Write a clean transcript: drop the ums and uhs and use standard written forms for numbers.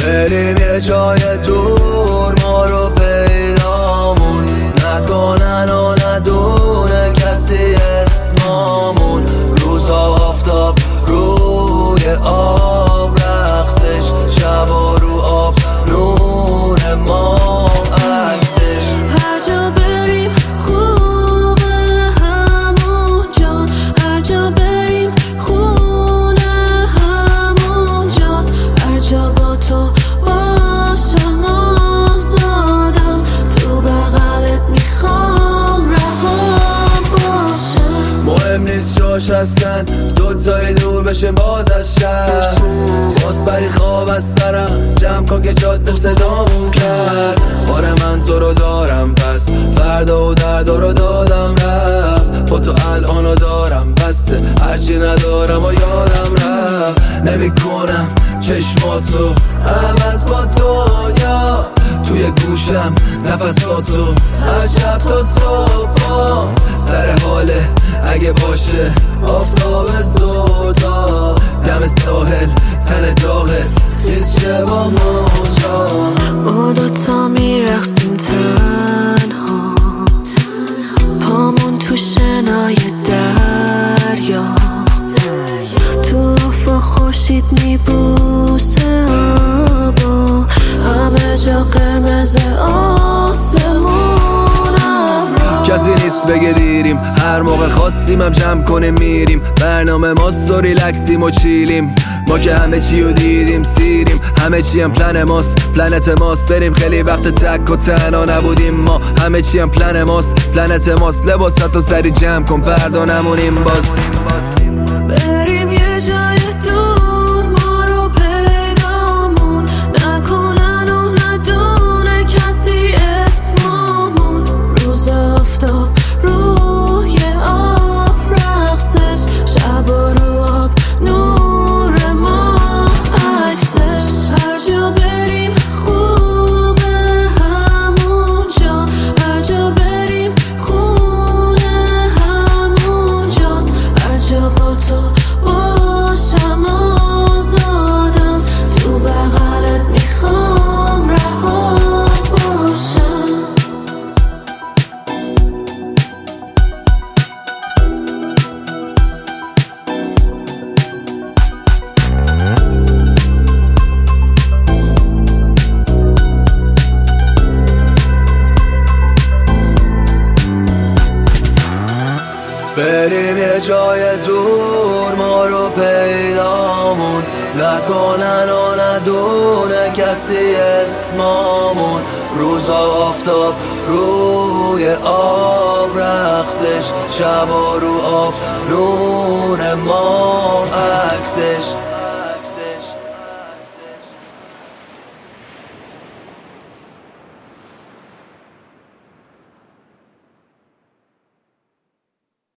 بریم یه جای دور ما رو پیدامون نکنن و ندونه کسی اسمامون. روزا آفتاب روی آب رقصش، شبا رو آب نور ما عکسش. هر جا بریم خوبه همونجا، هر جا بریم خونه همونجاست. هر جا با تو باشم آزادم، تو بغلت میخوام رهام باشم. مهم نیست جاش هستن دوتایی دور بشیم باز از شهر. باز بری خواب از سرم جمع کن که جاده صدامون کرد. آره من تو رو دارم پس فردا و دردا رو دادم رفت. با تو الانو دارم بسته هرچی ندارم و یادم رفت. نمی کنم چشماتو عوض با دنیا، توی گوشم نفساتو از شب تا صبح. سر حاله اگه باشه آفتاب سودا، دم ساحل تن داغت خیز شه با موجا. ما دوتا میرقصیم تنها، پامون تو شنای دریا، تو افق خورشید میبوسه آبا، همه جا قرمز آسمون ابرا. کسی نیست بگه دیریم، هر موقع خواستیم هم جمع کنیم میریم. برنامه ماست و ریلکسیم و چیلیم، ما که همه چی رو دیدیم سیریم. همه چی هم پلن ماست، پلنت ماست. بریم خیلی وقت تک و تنها نبودیم ما، همه چی هم پلن ماست، پلنت ماست. لباساتو سری جمع کن فردا نمونیم باز. بریم یه جای دور ما رو پیدامون نکنن و ندونه کسی اسمامون. روز آفتاب روی آب رقصش، شب رو آب نور ما عکسش. هر جا بریم خوبه همونجا، هر جا بریم خونه همونجاست. هر جا با تو باشم آزادم، تو بغلت میخوام رها باشم. بریم یه جای دور ما رو پیدامون نکنن و ندونه کسی اسمامون. روزا آفتاب روی آب رقصش، شبا رو آب نور ما عکسش.